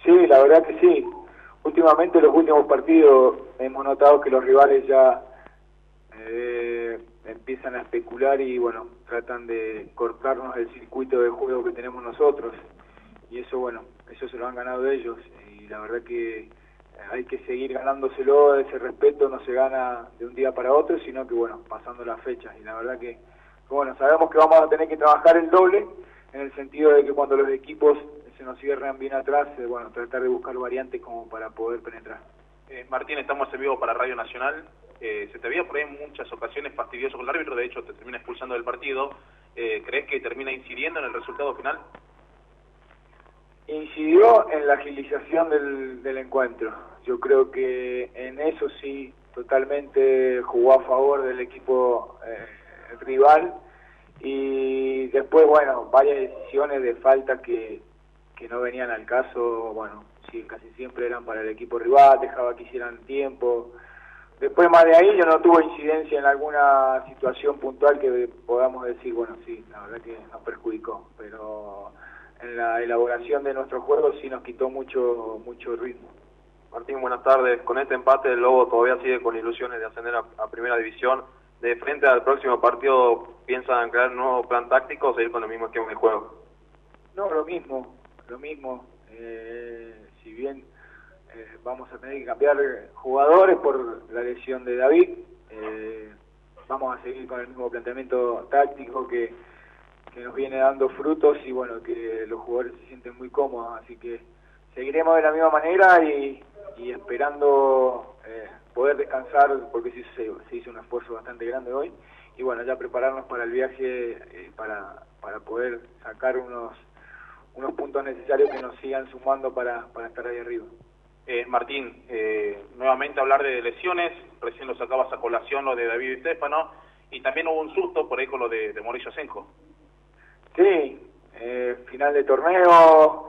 Sí, la verdad que sí. Últimamente, los últimos partidos, hemos notado que los rivales ya empiezan a especular y, bueno, tratan de cortarnos el circuito de juego que tenemos nosotros. Y eso, bueno, eso se lo han ganado ellos. Y la verdad que hay que seguir ganándoselo, ese respeto no se gana de un día para otro, sino que, bueno, pasando las fechas. Y la verdad que, bueno, sabemos que vamos a tener que trabajar el doble, en el sentido de que cuando los equipos se nos cierran bien atrás, bueno, tratar de buscar variantes como para poder penetrar. Martín, estamos en vivo para Radio Nacional. Se te veía por ahí en muchas ocasiones fastidioso con el árbitro, de hecho te termina expulsando del partido. ¿Crees que termina incidiendo en el resultado final? Incidió en la agilización del encuentro. Yo creo que en eso sí, totalmente jugó a favor del equipo rival. Y después, bueno, varias decisiones de falta que no venían al caso, bueno, sí, casi siempre eran para el equipo rival, dejaba que hicieran tiempo. Después, más de ahí, yo no tuve incidencia en alguna situación puntual que podamos decir, bueno, sí, la verdad que nos perjudicó, pero en la elaboración de nuestro juego sí nos quitó mucho ritmo. Martín, buenas tardes. Con este empate el Lobo todavía sigue con ilusiones de ascender a Primera División. De frente al próximo partido, ¿piensan crear un nuevo plan táctico o seguir con el mismo esquema de juego? No, lo mismo. Si bien vamos a tener que cambiar jugadores por la lesión de David, vamos a seguir con el mismo planteamiento táctico que nos viene dando frutos y, bueno, que los jugadores se sienten muy cómodos, así que seguiremos de la misma manera y esperando poder descansar, porque sí se hizo un esfuerzo bastante grande hoy, y, bueno, ya prepararnos para el viaje para poder sacar unos puntos necesarios que nos sigan sumando para estar ahí arriba. Martín, nuevamente hablar de lesiones, recién lo sacabas a colación lo de David Estefano, y también hubo un susto por ahí con lo de Mauricio Asenjo. Sí, final de torneo,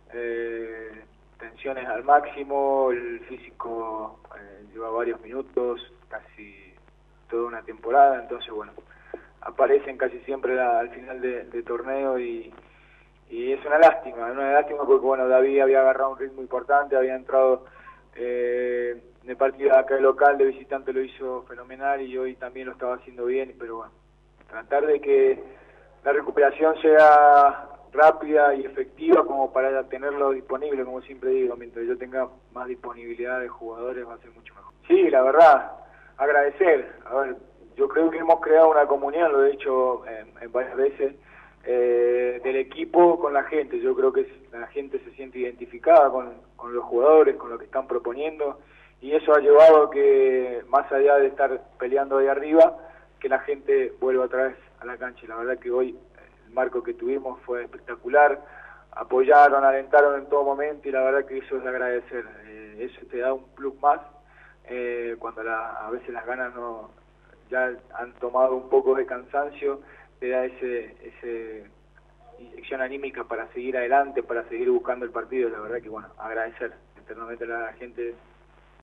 tensiones al máximo, el físico lleva varios minutos, casi toda una temporada, entonces, bueno, aparecen casi siempre al final de torneo y es una lástima porque, bueno, David había agarrado un ritmo importante, había entrado en el partido acá local de visitante, lo hizo fenomenal y hoy también lo estaba haciendo bien, pero bueno, tratar de que la recuperación sea rápida y efectiva como para tenerlo disponible, como siempre digo, mientras yo tenga más disponibilidad de jugadores va a ser mucho mejor. Sí, la verdad, agradecer. A ver, yo creo que hemos creado una comunión, lo he dicho en varias veces, del equipo con la gente. Yo creo que la gente se siente identificada con los jugadores, con lo que están proponiendo, y eso ha llevado que, más allá de estar peleando ahí arriba, que la gente vuelva otra vez a la cancha. Y la verdad que hoy el marco que tuvimos fue espectacular, apoyaron, alentaron en todo momento y la verdad que eso es de agradecer. Eso te da un plus más cuando a veces las ganas ya han tomado un poco de cansancio, te da ese inyección anímica para seguir adelante, para seguir buscando el partido. La verdad que, bueno, agradecer eternamente a la gente